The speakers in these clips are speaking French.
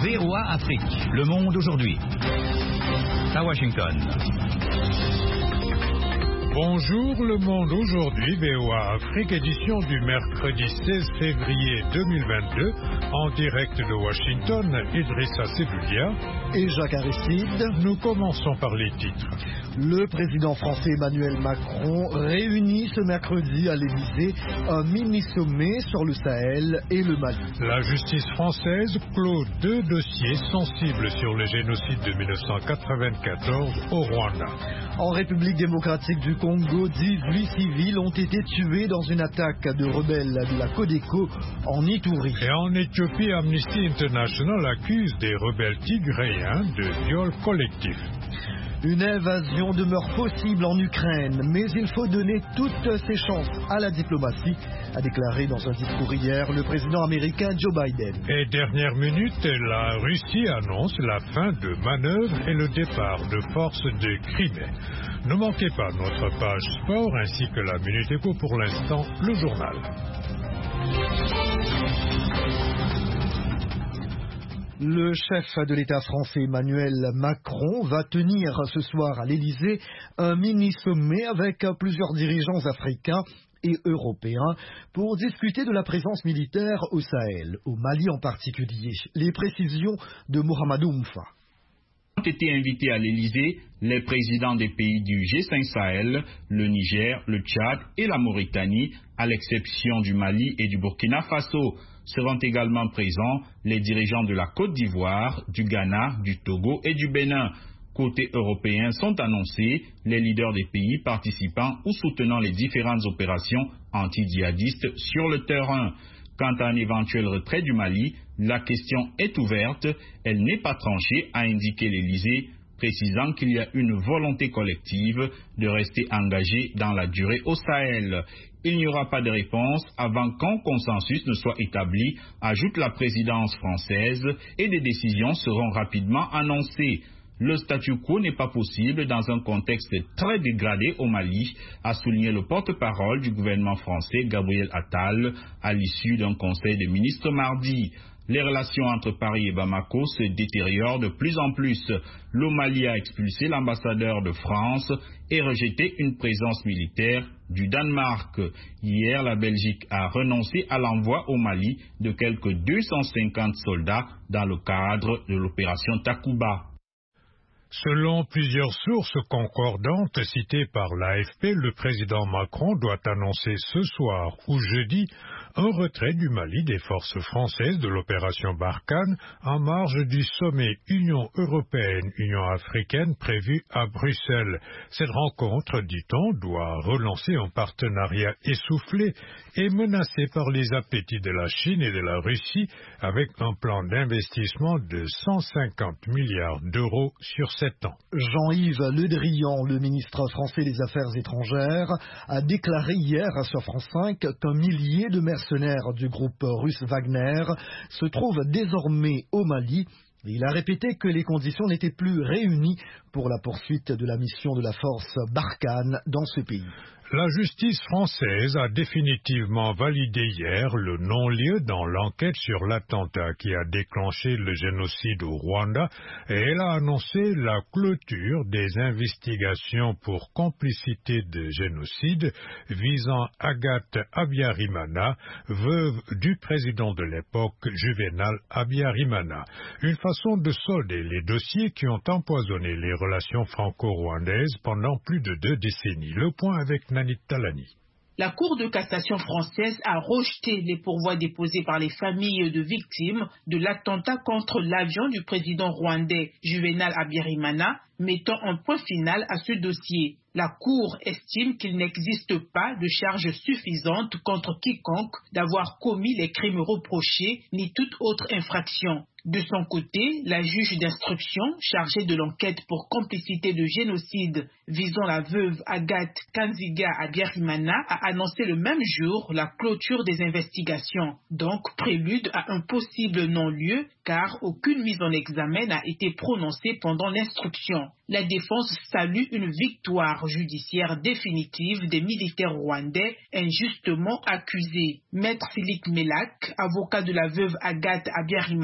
VOA Afrique, le monde aujourd'hui. À Washington. Bonjour le monde aujourd'hui, VOA Afrique, édition du mercredi 16 février 2022, en direct de Washington, Idrissa Sebulia et Jacques Aristide. Nous commençons par les titres. Le président français Emmanuel Macron réunit ce mercredi à l'Élysée un mini-sommet sur le Sahel et le Mali. La justice française clôt 2 dossiers sensibles sur le génocide de 1994 au Rwanda. En République démocratique du Congo, 18 civils ont été tués dans une attaque de rebelles de la Codeco en Ituri. Et en Éthiopie, Amnesty International accuse des rebelles tigréens de viol collectif. Une invasion demeure possible en Ukraine, mais il faut donner toutes ses chances à la diplomatie, a déclaré dans un discours hier le président américain Joe Biden. Et dernière minute, la Russie annonce la fin de manœuvres et le départ de forces de Crimée. Ne manquez pas notre page sport ainsi que la Minute Éco, pour l'instant, le journal. Le chef de l'État français Emmanuel Macron va tenir ce soir à l'Élysée un mini-sommet avec plusieurs dirigeants africains et européens pour discuter de la présence militaire au Sahel, au Mali en particulier. Les précisions de Mohamedou Oumfa. Ont été invités à l'Élysée les présidents des pays du G5 Sahel, le Niger, le Tchad et la Mauritanie, à l'exception du Mali et du Burkina Faso. Seront également présents les dirigeants de la Côte d'Ivoire, du Ghana, du Togo et du Bénin. Côté européen sont annoncés les leaders des pays participant ou soutenant les différentes opérations anti-djihadistes sur le terrain. Quant à un éventuel retrait du Mali, la question est ouverte, elle n'est pas tranchée, a indiqué l'Élysée, précisant qu'il y a une volonté collective de rester engagé dans la durée au Sahel. Il n'y aura pas de réponse avant qu'un consensus ne soit établi, ajoute la présidence française, et des décisions seront rapidement annoncées. Le statu quo n'est pas possible dans un contexte très dégradé au Mali, a souligné le porte-parole du gouvernement français Gabriel Attal à l'issue d'un conseil de ministres mardi. Les relations entre Paris et Bamako se détériorent de plus en plus. Le Mali a expulsé l'ambassadeur de France et rejeté une présence militaire du Danemark. Hier, la Belgique a renoncé à l'envoi au Mali de quelques 250 soldats dans le cadre de l'opération Takuba. Selon plusieurs sources concordantes citées par l'AFP, le président Macron doit annoncer ce soir ou jeudi un retrait du Mali des forces françaises de l'opération Barkhane en marge du sommet Union européenne-Union africaine prévu à Bruxelles. Cette rencontre, dit-on, doit relancer un partenariat essoufflé et menacé par les appétits de la Chine et de la Russie, avec un plan d'investissement de 150 milliards d'euros sur 7 ans. Jean-Yves Le Drian, le ministre français des Affaires étrangères, a déclaré hier sur France 5 qu'un millier de mercenaires du groupe russe Wagner se trouvent désormais au Mali. Il a répété que les conditions n'étaient plus réunies pour la poursuite de la mission de la force Barkhane dans ce pays. La justice française a définitivement validé hier le non-lieu dans l'enquête sur l'attentat qui a déclenché le génocide au Rwanda et elle a annoncé la clôture des investigations pour complicité de génocide visant Agathe Habyarimana, veuve du président de l'époque Juvénal Habyarimana. Une façon de solder les dossiers qui ont empoisonné les relations franco-rwandaises pendant plus de 2 décennies. Le point avec Nanit Talani. La Cour de cassation française a rejeté les pourvois déposés par les familles de victimes de l'attentat contre l'avion du président rwandais Juvénal Habyarimana, mettant un point final à ce dossier. La Cour estime qu'il n'existe pas de charge suffisante contre quiconque d'avoir commis les crimes reprochés ni toute autre infraction. De son côté, la juge d'instruction chargée de l'enquête pour complicité de génocide visant la veuve Agathe Kanziga Habyarimana a annoncé le même jour la clôture des investigations, donc prélude à un possible non-lieu car aucune mise en examen n'a été prononcée pendant l'instruction. La défense salue une victoire judiciaire définitive des militaires rwandais injustement accusés. Maître Philippe Melak, avocat de la veuve Agathe Habyarimana,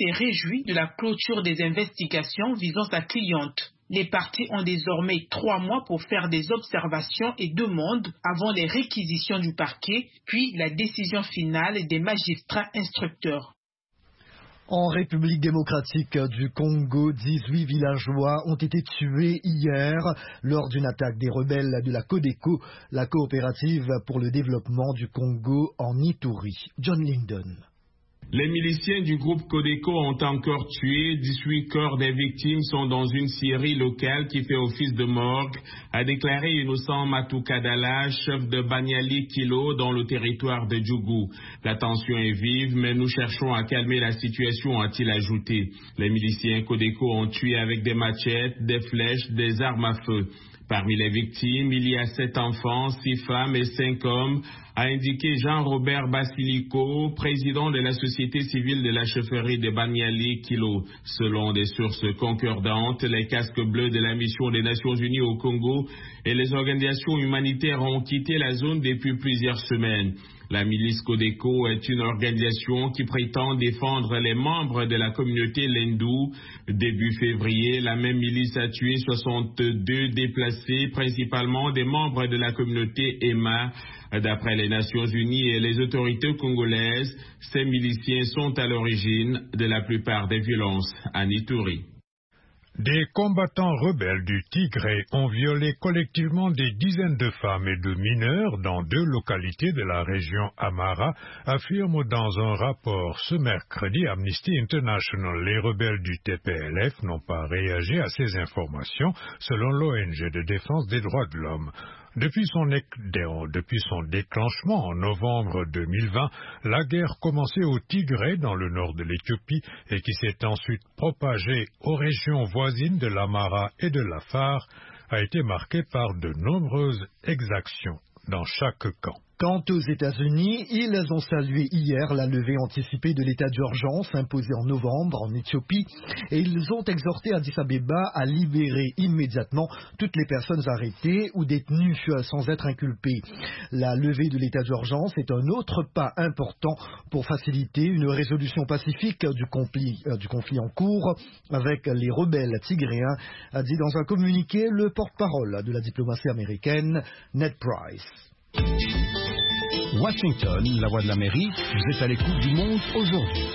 s'est réjoui de la clôture des investigations visant sa cliente. Les parties ont désormais 3 mois pour faire des observations et demandes avant les réquisitions du parquet, puis la décision finale des magistrats instructeurs. En République démocratique du Congo, 18 villageois ont été tués hier lors d'une attaque des rebelles de la Codeco, la coopérative pour le développement du Congo en Ituri. John Linden. Les miliciens du groupe Codeco ont encore tué. 18 corps des victimes sont dans une scierie locale qui fait office de morgue, a déclaré Innocent Matoukadala, chef de Banyali Kilo dans le territoire de Djougou. La tension est vive, mais nous cherchons à calmer la situation, a-t-il ajouté. Les miliciens Codeco ont tué avec des machettes, des flèches, des armes à feu. Parmi les victimes, il y a 7 enfants, 6 femmes et 5 hommes, a indiqué Jean-Robert Basilico, président de la société civile de la chefferie de Banyali Kilo. Selon des sources concordantes, les casques bleus de la mission des Nations Unies au Congo et les organisations humanitaires ont quitté la zone depuis plusieurs semaines. La milice Codeco est une organisation qui prétend défendre les membres de la communauté Lendou. Début février, la même milice a tué 62 déplacés, principalement des membres de la communauté Emma. D'après les Nations Unies et les autorités congolaises, ces miliciens sont à l'origine de la plupart des violences à Ituri. Des combattants rebelles du Tigré ont violé collectivement des dizaines de femmes et de mineurs dans 2 localités de la région Amara, affirme dans un rapport ce mercredi Amnesty International. Les rebelles du TPLF n'ont pas réagi à ces informations, selon l'ONG de défense des droits de l'homme. Depuis son déclenchement en novembre 2020, la guerre commencée au Tigré dans le nord de l'Éthiopie et qui s'est ensuite propagée aux régions voisines de l'Amara et de l'Afar a été marquée par de nombreuses exactions dans chaque camp. Quant aux États-Unis, ils ont salué hier la levée anticipée de l'état d'urgence imposé en novembre en Éthiopie et ils ont exhorté Addis Abeba à libérer immédiatement toutes les personnes arrêtées ou détenues sans être inculpées. La levée de l'état d'urgence est un autre pas important pour faciliter une résolution pacifique du conflit en cours avec les rebelles tigréens, a dit dans un communiqué le porte-parole de la diplomatie américaine, Ned Price. Washington, la voix de l'Amérique, vous êtes à l'écoute du monde aujourd'hui.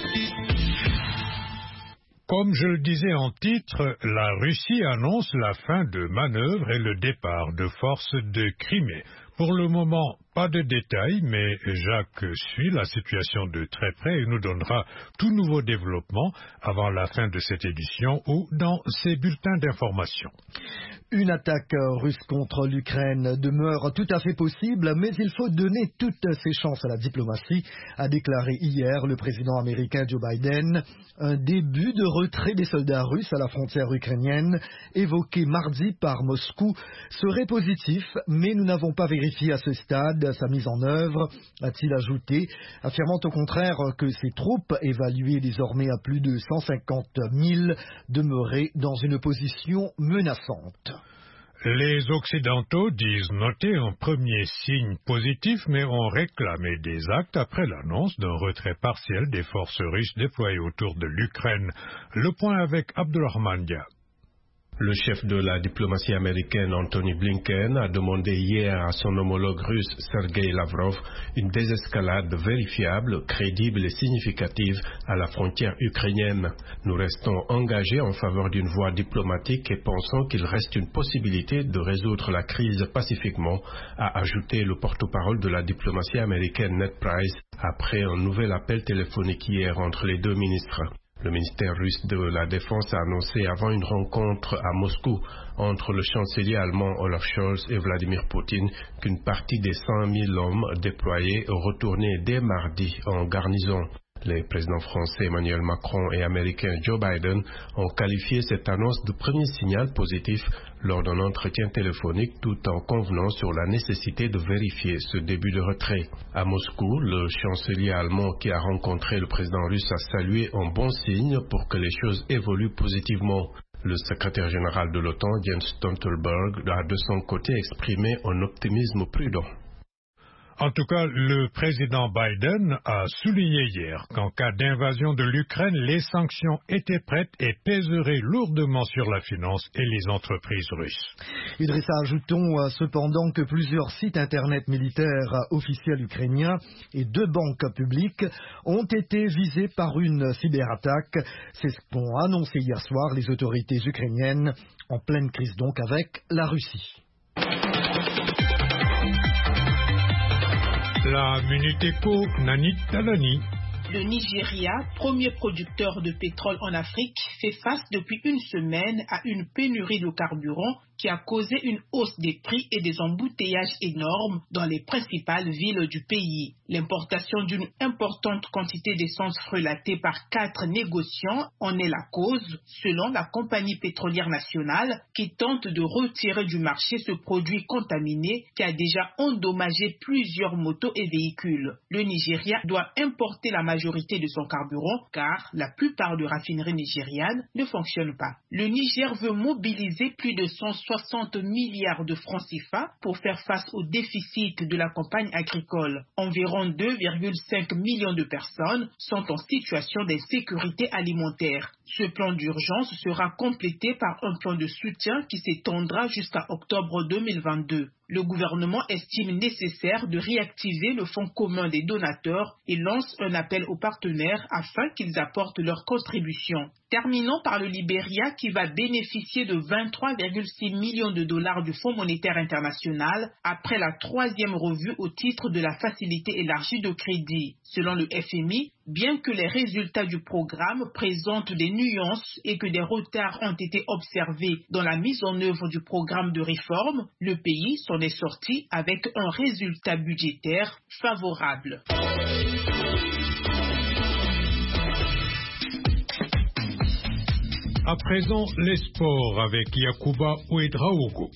Comme je le disais en titre, la Russie annonce la fin de manœuvres et le départ de forces de Crimée. Pour le moment, pas de détails, mais Jacques suit la situation de très près et nous donnera tout nouveau développement avant la fin de cette édition ou dans ses bulletins d'information. Une attaque russe contre l'Ukraine demeure tout à fait possible, mais il faut donner toutes ses chances à la diplomatie, a déclaré hier le président américain Joe Biden. Un début de retrait des soldats russes à la frontière ukrainienne, évoqué mardi par Moscou, serait positif, mais nous n'avons pas vérifié à ce stade sa mise en œuvre, a-t-il ajouté, affirmant au contraire que ses troupes, évaluées désormais à plus de 150 000, demeuraient dans une position menaçante. Les Occidentaux disent noter un premier signe positif, mais ont réclamé des actes après l'annonce d'un retrait partiel des forces russes déployées autour de l'Ukraine. Le point avec Abdulrahman Dia. Le chef de la diplomatie américaine, Anthony Blinken, a demandé hier à son homologue russe, Sergei Lavrov, une désescalade vérifiable, crédible et significative à la frontière ukrainienne. Nous restons engagés en faveur d'une voie diplomatique et pensons qu'il reste une possibilité de résoudre la crise pacifiquement, a ajouté le porte-parole de la diplomatie américaine Ned Price après un nouvel appel téléphonique hier entre les 2 ministres. Le ministère russe de la Défense a annoncé avant une rencontre à Moscou entre le chancelier allemand Olaf Scholz et Vladimir Poutine qu'une partie des 100 000 hommes déployés retournaient dès mardi en garnison. Les présidents français Emmanuel Macron et américain Joe Biden ont qualifié cette annonce de premier signal positif lors d'un entretien téléphonique tout en convenant sur la nécessité de vérifier ce début de retrait. À Moscou, le chancelier allemand qui a rencontré le président russe a salué un bon signe pour que les choses évoluent positivement. Le secrétaire général de l'OTAN, Jens Stoltenberg, a de son côté exprimé un optimisme prudent. En tout cas, le président Biden a souligné hier qu'en cas d'invasion de l'Ukraine, les sanctions étaient prêtes et pèseraient lourdement sur la finance et les entreprises russes. Idrissa, ajoutons cependant que plusieurs sites internet militaires officiels ukrainiens et 2 banques publiques ont été visés par une cyberattaque. C'est ce qu'ont annoncé hier soir les autorités ukrainiennes, en pleine crise donc avec la Russie. La Minute Éco, Nanit Talani. Le Nigeria, premier producteur de pétrole en Afrique, fait face depuis une semaine à une pénurie de carburant qui a causé une hausse des prix et des embouteillages énormes dans les principales villes du pays. L'importation d'une importante quantité d'essence frelatée par 4 négociants en est la cause, selon la compagnie pétrolière nationale qui tente de retirer du marché ce produit contaminé qui a déjà endommagé plusieurs motos et véhicules. Le Nigeria doit importer la majorité de son carburant car la plupart des raffineries nigérianes ne fonctionnent pas. Le Niger veut mobiliser plus de 160 milliards de francs CFA pour faire face au déficit de la campagne agricole. Environ 2,5 millions de personnes sont en situation d'insécurité alimentaire. Ce plan d'urgence sera complété par un plan de soutien qui s'étendra jusqu'à octobre 2022. Le gouvernement estime nécessaire de réactiver le fonds commun des donateurs et lance un appel aux partenaires afin qu'ils apportent leur contribution. Terminons par le Libéria qui va bénéficier de 23,6 millions de dollars du Fonds monétaire international après la 3e revue au titre de la facilité élargie de crédit. Selon le FMI, bien que les résultats du programme présentent des nuances et que des retards ont été observés dans la mise en œuvre du programme de réforme, le pays s'en est sorti avec un résultat budgétaire favorable. À présent, les sports avec Yacouba Ouedraogo.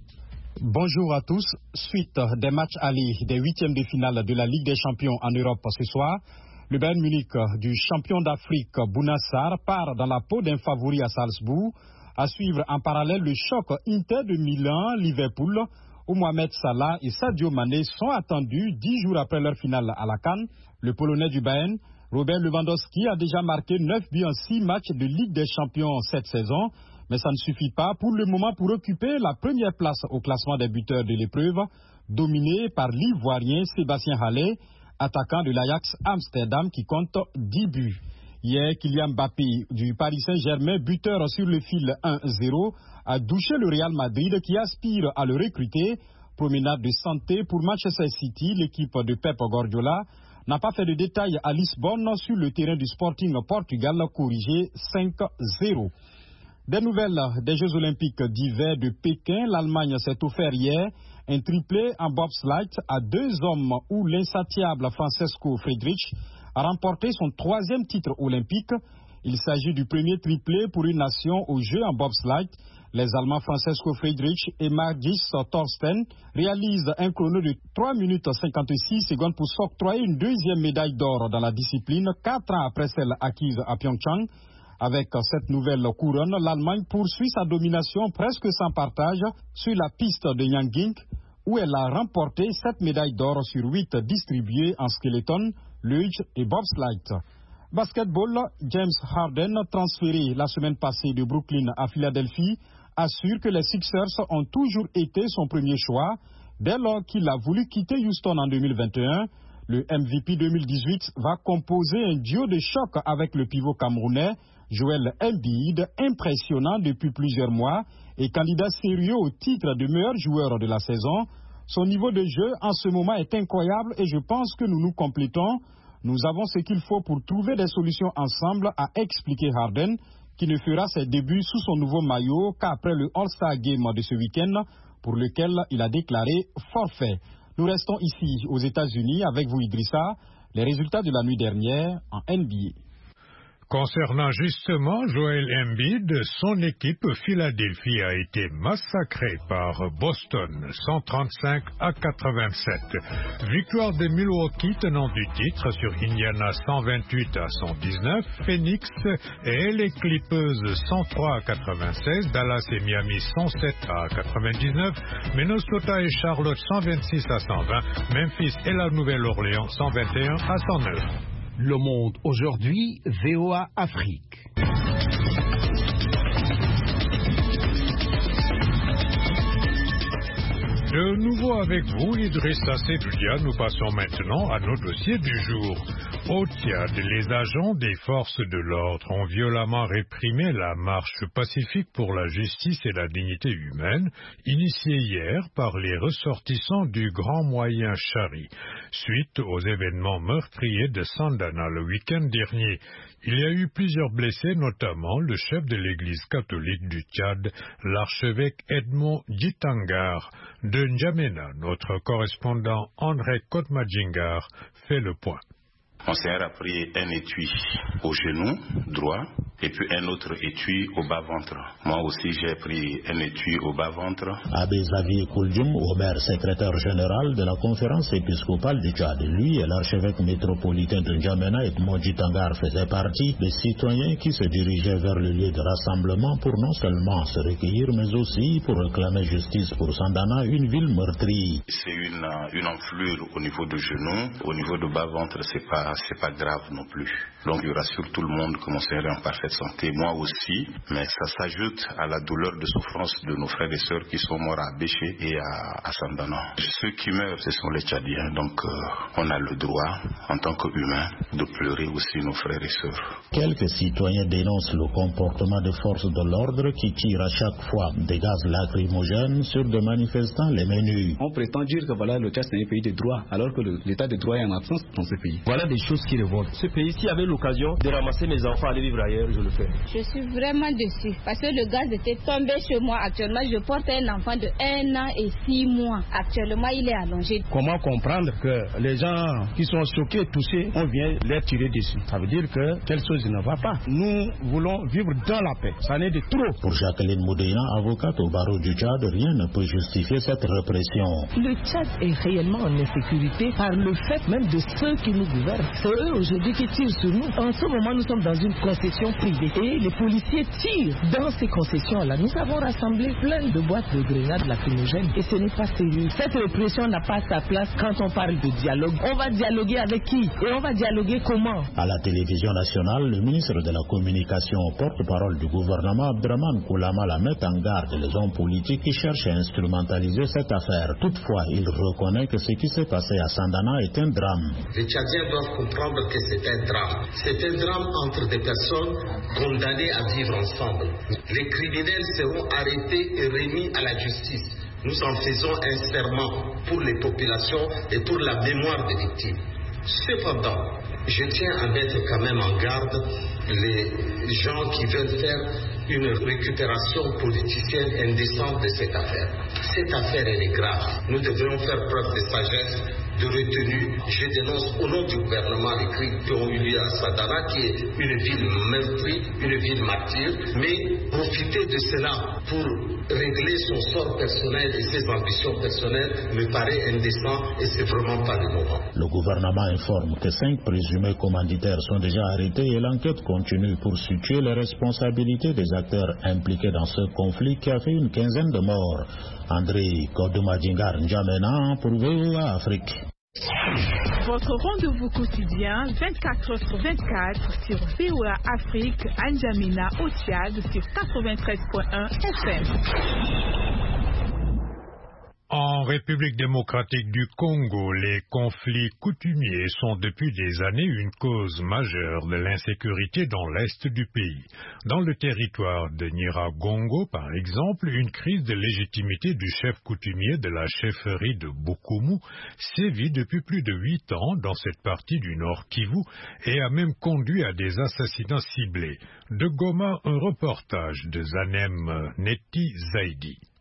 Bonjour à tous. Suite des matchs aller des 8e de finale de la Ligue des Champions en Europe ce soir, le Bayern Munich du champion d'Afrique Bouna Sarr part dans la peau d'un favori à Salzbourg. À suivre en parallèle le choc Inter de Milan-Liverpool où Mohamed Salah et Sadio Mané sont attendus 10 jours après leur finale à la CAN. Le Polonais du Bayern, Robert Lewandowski, a déjà marqué 9 buts en 6 matchs de Ligue des Champions cette saison. Mais ça ne suffit pas pour le moment pour occuper la première place au classement des buteurs de l'épreuve, dominé par l'Ivoirien Sébastien Haller, attaquant de l'Ajax Amsterdam qui compte 10 buts. Hier, Kylian Mbappé du Paris Saint-Germain, buteur sur le fil 1-0, a douché le Real Madrid qui aspire à le recruter. Promenade de santé pour Manchester City, l'équipe de Pep Guardiola n'a pas fait de détails à Lisbonne sur le terrain du Sporting Portugal, corrigé 5-0. Des nouvelles des Jeux Olympiques d'hiver de Pékin, l'Allemagne s'est offert hier un triplé en bobsleigh à 2 hommes où l'insatiable Francesco Friedrich a remporté son 3e titre olympique. Il s'agit du premier triplé pour une nation aux Jeux en bobsleigh. Les Allemands Francesco Friedrich et Margis Thorsten réalisent un chrono de 3 minutes 56 secondes pour s'octroyer une 2e médaille d'or dans la discipline, 4 ans après celle acquise à Pyeongchang. Avec cette nouvelle couronne, l'Allemagne poursuit sa domination presque sans partage sur la piste de Yanging, où elle a remporté 7 médailles d'or sur 8 distribuées en skeleton, luge et bobsleigh. Basketball, James Harden, transféré la semaine passée de Brooklyn à Philadelphie, assure que les Sixers ont toujours été son premier choix. Dès lors qu'il a voulu quitter Houston en 2021, le MVP 2018 va composer un duo de choc avec le pivot camerounais Joel Embiid, impressionnant depuis plusieurs mois et candidat sérieux au titre de meilleur joueur de la saison. Son niveau de jeu en ce moment est incroyable et je pense que nous nous complétons. Nous avons ce qu'il faut pour trouver des solutions ensemble, a expliqué Harden, qui ne fera ses débuts sous son nouveau maillot qu'après le All-Star Game de ce week-end, pour lequel il a déclaré forfait. Nous restons ici aux États-Unis avec vous Idrissa, les résultats de la nuit dernière en NBA. Concernant justement Joel Embiid, son équipe Philadelphie a été massacrée par Boston, 135-87. Victoire de Milwaukee tenant du titre sur Indiana 128-119. Phoenix et les Clippers 103-96. Dallas et Miami 107-99. Minnesota et Charlotte 126-120. Memphis et la Nouvelle-Orléans 121-109. Le Monde aujourd'hui, VOA Afrique. De nouveau avec vous, Idrissa Seloudia, nous passons maintenant à nos dossiers du jour. Au Tchad, les agents des forces de l'ordre ont violemment réprimé la marche pacifique pour la justice et la dignité humaine, initiée hier par les ressortissants du Grand Moyen Chari, suite aux événements meurtriers de Sandana le week-end dernier. Il y a eu plusieurs blessés, notamment le chef de l'Église catholique du Tchad, l'archevêque Edmond Djitangar. De N'Djamena, notre correspondant André Kotmadjingar fait le point. Monseigneur a pris un étui au genou droit et puis un autre étui au bas-ventre. Moi aussi j'ai pris un étui au bas-ventre. Abbé Xavier Kouldjoum, Omer, secrétaire général de la conférence épiscopale du Tchad, lui et l'archevêque métropolitain de N'Djamena, Edmond Djitangar, faisaient partie des citoyens qui se dirigeaient vers le lieu de rassemblement pour non seulement se recueillir, mais aussi pour réclamer justice pour Sandana, une ville meurtrie. C'est une enflure au niveau du genou, au niveau du bas-ventre, c'est pas grave non plus. Donc il rassure tout le monde que Monseigneur est en parfaite santé, moi aussi, mais ça s'ajoute à la douleur de souffrance de nos frères et sœurs qui sont morts à Béché et à Sandana. Ceux qui meurent, ce sont les Tchadiens, donc on a le droit, en tant qu'humains, de pleurer aussi nos frères et sœurs. Quelques citoyens dénoncent le comportement des forces de l'ordre qui tirent à chaque fois des gaz lacrymogènes sur des manifestants les menus. On prétend dire que voilà, le Tchad c'est un pays de droit, alors que l'état de droit est en absence dans ce pays. Voilà des choses qui révoltent. Ce pays, s'il avait l'occasion de ramasser mes enfants, aller vivre ailleurs, je le fais. Je suis vraiment déçue parce que le gaz était tombé chez moi. Actuellement, je porte un enfant de 1 an et 6 mois. Actuellement, il est allongé. Comment comprendre que les gens qui sont choqués, touchés, on vient les tirer dessus? Ça veut dire que quelque chose ne va pas. Nous voulons vivre dans la paix. Ça n'est de trop. Pour Jacqueline Moudéna, avocate au barreau du Tchad, rien ne peut justifier cette répression. Le Tchad est réellement en insécurité par le fait même de ceux qui nous gouvernent. C'est eux aujourd'hui qui tirent sur nous. En ce moment, nous sommes dans une concession privée et les policiers tirent dans ces concessions-là. Nous avons rassemblé plein de boîtes de grenades lacrymogènes et ce n'est pas sérieux. Cette répression n'a pas sa place quand on parle de dialogue. On va dialoguer avec qui et on va dialoguer comment? À la télévision nationale, le ministre de la Communication, porte-parole du gouvernement, Abdraman Koulamala, met en garde les hommes politiques qui cherchent à instrumentaliser cette affaire. Toutefois, il reconnaît que ce qui s'est passé à Sandana est un drame. Les Tchadiens doivent comprendre que c'est un drame. C'est un drame entre des personnes condamnées à vivre ensemble. Les criminels seront arrêtés et remis à la justice. Nous en faisons un serment pour les populations et pour la mémoire des victimes. Cependant, je tiens à mettre quand même en garde les gens qui veulent faire une récupération politicienne indécente de cette affaire. Cette affaire, elle est grave. Nous devrions faire preuve de sagesse, de retenue. Je dénonce au nom du gouvernement les crimes qui ont eu lieu à Sandana, qui est une ville meurtrie, une ville martyre, mais profiter de cela pour régler son sort personnel et ses ambitions personnelles me paraît indécent et c'est vraiment pas le moment. Le gouvernement informe que 5 présumés commanditaires sont déjà arrêtés et l'enquête continue pour situer les responsabilités des acteurs impliqués dans ce conflit qui a fait une 15aine de morts. André Kodomadjingar N'Djamena pour VOA Afrique. Votre rendez-vous quotidien 24h/24 sur VOA Afrique à N'Djamena au Tchad sur 93.1 FM. En République démocratique du Congo, les conflits coutumiers sont depuis des années une cause majeure de l'insécurité dans l'est du pays. Dans le territoire de Nyiragongo, par exemple, une crise de légitimité du chef coutumier de la chefferie de Bokoumou sévit depuis plus de 8 ans dans cette partie du Nord Kivu et a même conduit à des assassinats ciblés. De Goma, un reportage de Zanem Neti Zaidi.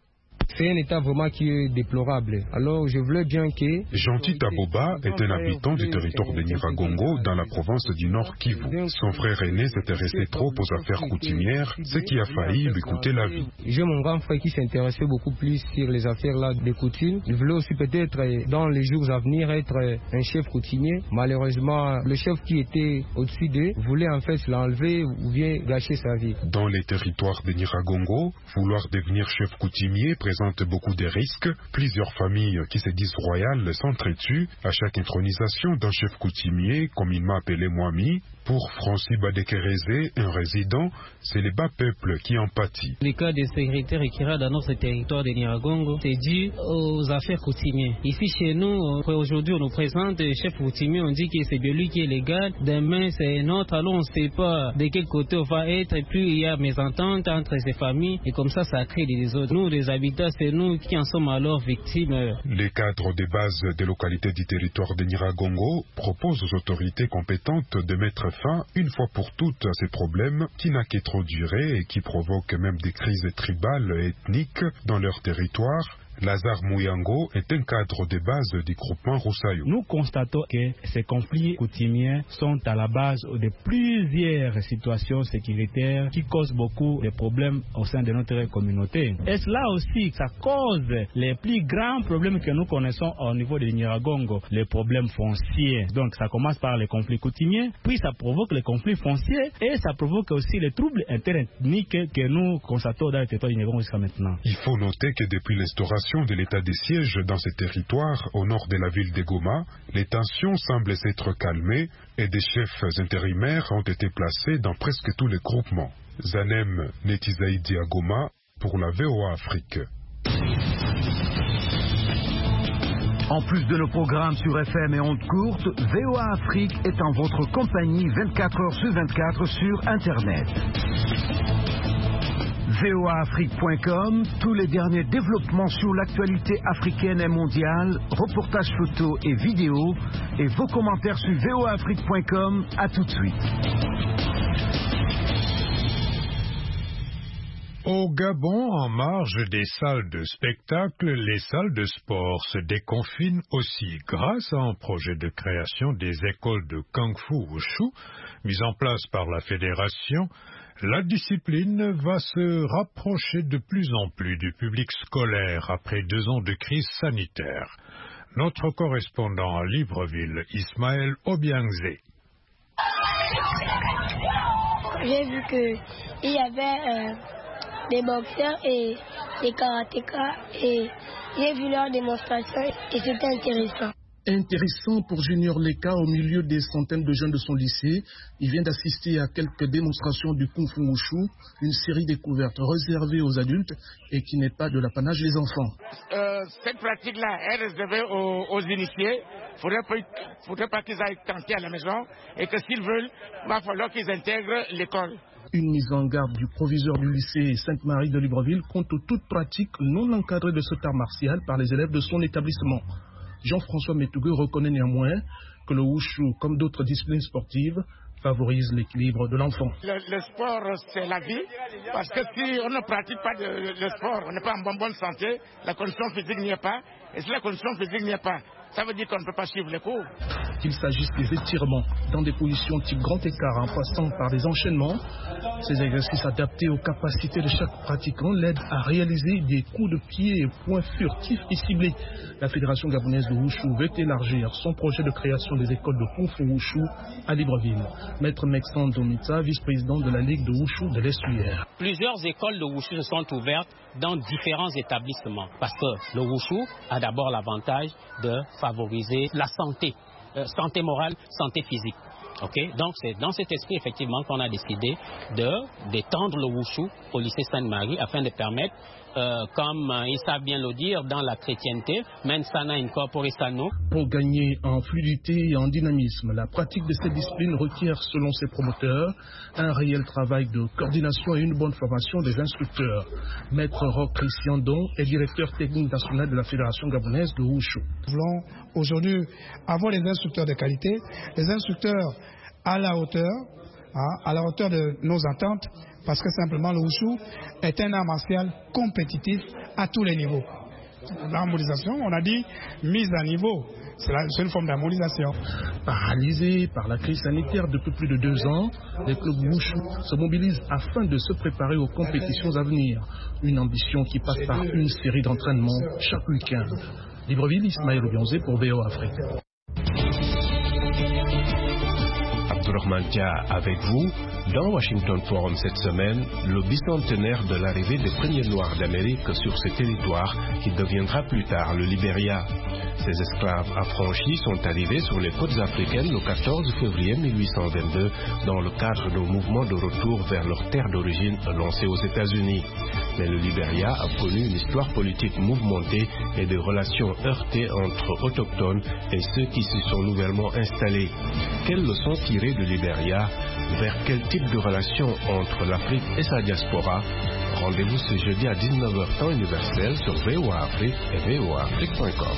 C'est un état vraiment qui est déplorable. Alors je voulais bien que... Gentil Taboba est un habitant du territoire de Nyiragongo dans la province du Nord Kivu. Son frère aîné s'était resté trop aux affaires coutumières, ce qui a failli lui coûter la vie. J'ai mon grand frère qui s'intéressait beaucoup plus sur les affaires là des coutumes. Il voulait aussi peut-être dans les jours à venir être un chef coutumier. Malheureusement, le chef qui était au-dessus d'eux voulait en fait l'enlever ou bien gâcher sa vie. Dans les territoires de Nyiragongo, vouloir devenir chef coutumier présente beaucoup de risques. Plusieurs familles qui se disent royales s'entretuent à chaque intronisation d'un chef coutumier, comme il m'a appelé Mwami. Pour Francis Badekereze, un résident, c'est les bas peuples qui en pâtissent. Le cas des sécuritaires Ekira dans notre territoire de Nyiragongo, c'est dû aux affaires coutumières. Ici chez nous, aujourd'hui on nous présente le chef coutumier, on dit que c'est de lui qui est légal, demain c'est un autre, alors on ne sait pas de quel côté on va être, et plus il y a mésentente entre ces familles, et comme ça crée des désordres. Nous les habitants, c'est nous qui en sommes alors victimes. Les cadres des bases des localités du territoire de Nyiragongo proposent aux autorités compétentes de mettre fin une fois pour toutes à ces problèmes qui n'a qu'à trop durer et qui provoquent même des crises tribales et ethniques dans leur territoire. Lazare Mouyango est un cadre de base du groupement Roussaillou. Nous constatons que ces conflits coutumiers sont à la base de plusieurs situations sécuritaires qui causent beaucoup de problèmes au sein de notre communauté. Et cela aussi, ça cause les plus grands problèmes que nous connaissons au niveau de Nyiragongo, les problèmes fonciers. Donc ça commence par les conflits coutumiers, puis ça provoque les conflits fonciers et ça provoque aussi les troubles interethniques que nous constatons dans le territoire de Nyiragongo jusqu'à maintenant. Il faut noter que depuis l'instauration de l'état de siège dans ces territoires au nord de la ville de Goma, les tensions semblent s'être calmées et des chefs intérimaires ont été placés dans presque tous les groupements. Zanem Netizaïdi à Goma pour la VOA Afrique. En plus de nos programmes sur FM et ondes courtes, VOA Afrique est en votre compagnie 24 heures sur 24 sur Internet. voaafrique.com, tous les derniers développements sur l'actualité africaine et mondiale, reportages photos et vidéos, et vos commentaires sur voaafrique.com. À tout de suite. Au Gabon, en marge des salles de spectacle, les salles de sport se déconfinent aussi grâce à un projet de création des écoles de Kung-Fu Wushu mis en place par la fédération. La discipline va se rapprocher de plus en plus du public scolaire après 2 ans de crise sanitaire. Notre correspondant à Libreville, Ismaël Obiangze. J'ai vu qu'il y avait des boxeurs et des karatékas et j'ai vu leur démonstration et c'était intéressant. Intéressant pour Junior Leka au milieu des centaines de jeunes de son lycée. Il vient d'assister à quelques démonstrations du Kung Fu Wushu, une série découverte réservée aux adultes et qui n'est pas de l'apanage des enfants. Cette pratique-là est réservée aux initiés. Il ne faudrait pas qu'ils aillent tenter à la maison et que s'ils veulent, il va falloir qu'ils intègrent l'école. Une mise en garde du proviseur du lycée Sainte-Marie de Libreville contre toute pratique non encadrée de cet art martial par les élèves de son établissement. Jean-François Métougueux reconnaît néanmoins que le wushu, comme d'autres disciplines sportives, favorise l'équilibre de l'enfant. Le sport, c'est la vie, parce que si on ne pratique pas le sport, on n'est pas en bonne santé, la condition physique n'y est pas, et si la condition physique n'y est pas, ça veut dire qu'on ne peut pas suivre les cours. Qu'il s'agisse des étirements dans des positions type grand écart en passant par des enchaînements, ces exercices adaptés aux capacités de chaque pratiquant l'aident à réaliser des coups de pied et points furtifs et ciblés. La Fédération gabonaise de Wushu veut élargir son projet de création des écoles de Kung Fu Wushu à Libreville. Maître Mexan Domitza, vice-président de la Ligue de Wushu de l'Estuaire. Plusieurs écoles de Wushu se sont ouvertes dans différents établissements parce que le Wushu a d'abord l'avantage de favoriser la santé morale, santé physique. Okay? Donc c'est dans cet esprit effectivement qu'on a décidé d'étendre le Wushu au lycée Sainte-Marie afin de permettre, comme ils savent bien le dire, dans la chrétienté, mens sana in corpore sano. Pour gagner en fluidité et en dynamisme, la pratique de cette discipline requiert, selon ses promoteurs, un réel travail de coordination et une bonne formation des instructeurs. Maître Roch Christian Don est directeur technique national de la Fédération gabonaise de Wushu. Nous voulons aujourd'hui avoir des instructeurs de qualité, des instructeurs à la hauteur de nos attentes, parce que simplement le wushu est un art martial compétitif à tous les niveaux. L'harmonisation, on a dit mise à niveau. C'est une forme d'harmonisation. Paralysés par la crise sanitaire depuis plus de 2 ans, les clubs wushu se mobilisent afin de se préparer aux compétitions à venir. Une ambition qui passe par une série d'entraînements chaque week-end. Libreville, Ismaël Obionzé pour VOA Afrique. Abdourahmane Dia avec vous. Dans Washington Forum cette semaine, le bicentenaire de l'arrivée des premiers Noirs d'Amérique sur ce territoire qui deviendra plus tard le Libéria. Ces esclaves affranchis sont arrivés sur les côtes africaines le 14 février 1822 dans le cadre d'un mouvement de retour vers leur terre d'origine lancé aux États-Unis. Mais le Libéria a connu une histoire politique mouvementée et des relations heurtées entre autochtones et ceux qui s'y sont nouvellement installés. Quelles leçons tirer du Libéria? Vers quel type de relation entre l'Afrique et sa diaspora? Rendez-vous ce jeudi à 19h temps universel sur VOA Afrique et voaafrique.com.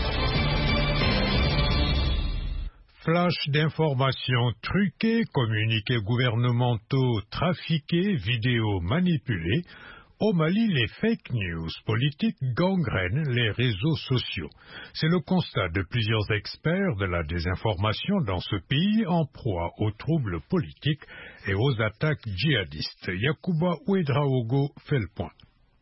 Flash d'informations truquées, communiqués gouvernementaux trafiqués, vidéos manipulées. Au Mali, les fake news politiques gangrènent les réseaux sociaux. C'est le constat de plusieurs experts de la désinformation dans ce pays en proie aux troubles politiques et aux attaques djihadistes. Yacouba Ouedraogo fait le point.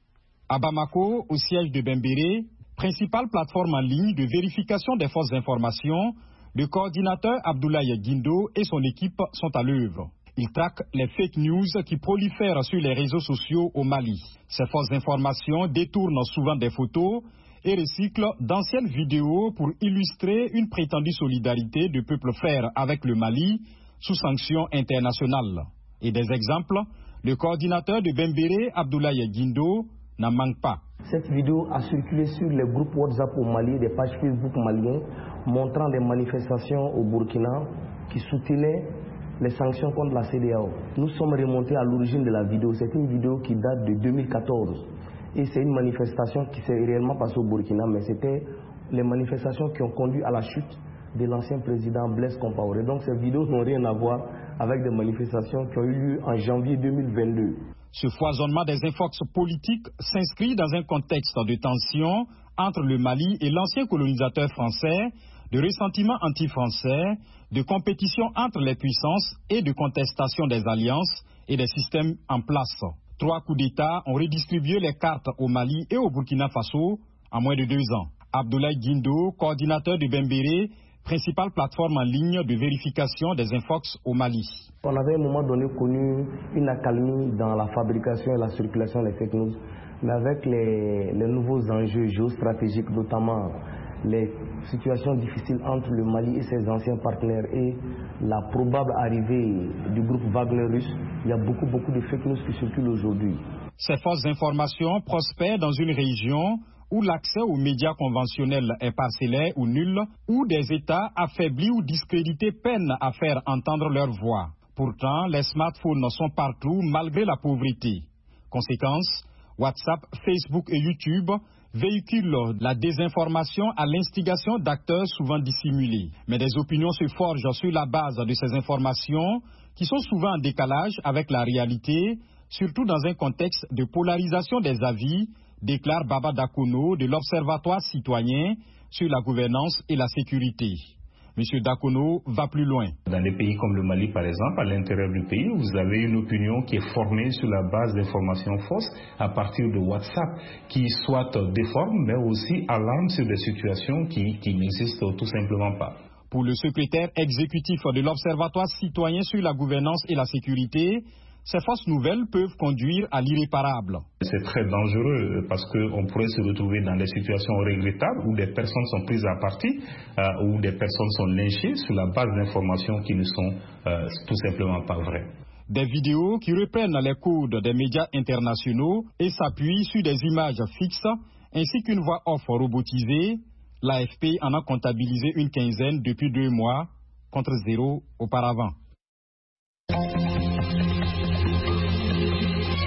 À Bamako, au siège de Bembéré, principale plateforme en ligne de vérification des fausses informations, le coordinateur Abdoulaye Guindo et son équipe sont à l'œuvre. Ils traquent les fake news qui prolifèrent sur les réseaux sociaux au Mali. Ces fausses informations détournent souvent des photos et recyclent d'anciennes vidéos pour illustrer une prétendue solidarité du peuple frère avec le Mali sous sanctions internationales. Et des exemples, le coordinateur de Bembéré, Abdoulaye Guindo, n'en manque pas. Cette vidéo a circulé sur les groupes WhatsApp au Mali, des pages Facebook maliennes, montrant des manifestations au Burkina qui soutenaient les sanctions contre la CEDEAO. Nous sommes remontés à l'origine de la vidéo. C'est une vidéo qui date de 2014. Et c'est une manifestation qui s'est réellement passée au Burkina, mais c'était les manifestations qui ont conduit à la chute de l'ancien président Blaise Compaoré. Donc ces vidéos n'ont rien à voir avec des manifestations qui ont eu lieu en janvier 2022. Ce foisonnement des infox politiques s'inscrit dans un contexte de tension entre le Mali et l'ancien colonisateur français, de ressentiment anti-français, de compétition entre les puissances et de contestation des alliances et des systèmes en place. 3 coups d'État ont redistribué les cartes au Mali et au Burkina Faso en moins de 2 ans. Abdoulaye Guindo, coordinateur de Bembéré, principale plateforme en ligne de vérification des infox au Mali. On avait à un moment donné connu une accalmie dans la fabrication et la circulation des fake news, mais avec les nouveaux enjeux géostratégiques, notamment les situations difficiles entre le Mali et ses anciens partenaires et la probable arrivée du groupe Wagner russe, il y a beaucoup de fake news qui circulent aujourd'hui. Ces fausses informations prospèrent dans une région où l'accès aux médias conventionnels est parcellaire ou nul, où des États affaiblis ou discrédités peinent à faire entendre leur voix. Pourtant, les smartphones sont partout malgré la pauvreté. Conséquence, WhatsApp, Facebook et YouTube véhiculent la désinformation à l'instigation d'acteurs souvent dissimulés. Mais des opinions se forgent sur la base de ces informations qui sont souvent en décalage avec la réalité, surtout dans un contexte de polarisation des avis, déclare Baba Dakono de l'Observatoire citoyen sur la gouvernance et la sécurité. M. Dakono va plus loin. Dans des pays comme le Mali, par exemple, à l'intérieur du pays, vous avez une opinion qui est formée sur la base d'informations fausses à partir de WhatsApp, qui soit déforme, mais aussi alarme sur des situations qui n'existent tout simplement pas. Pour le secrétaire exécutif de l'Observatoire citoyen sur la gouvernance et la sécurité, ces fausses nouvelles peuvent conduire à l'irréparable. C'est très dangereux parce qu'on pourrait se retrouver dans des situations regrettables où des personnes sont prises à partie, où des personnes sont lynchées sur la base d'informations qui ne sont tout simplement pas vraies. Des vidéos qui reprennent les codes des médias internationaux et s'appuient sur des images fixes ainsi qu'une voix off robotisée. L'AFP en a comptabilisé une quinzaine depuis 2 mois contre 0 auparavant. Des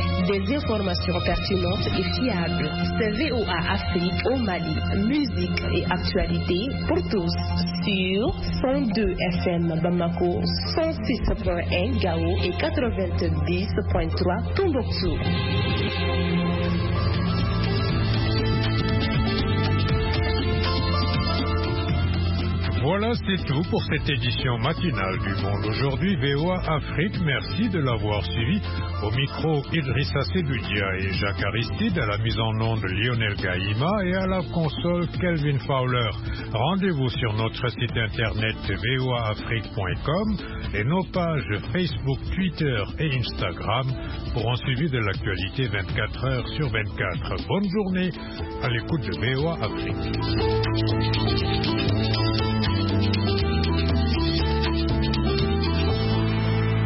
des informations pertinentes et fiables. C'est VOA Afrique au Mali. Musique et actualité pour tous. Sur 102 FM Bamako, 106.1 Gao et 90.3 Tombouctou. Voilà, c'est tout pour cette édition matinale du Monde Aujourd'hui VOA Afrique. Merci de l'avoir suivi. Au micro, Idrissa Sedoudia et Jacques Aristide, à la mise en onde Lionel Gaïma et à la console Kelvin Fowler. Rendez-vous sur notre site internet voaafrique.com et nos pages Facebook, Twitter et Instagram pour un suivi de l'actualité 24 heures sur 24. Bonne journée à l'écoute de VOA Afrique.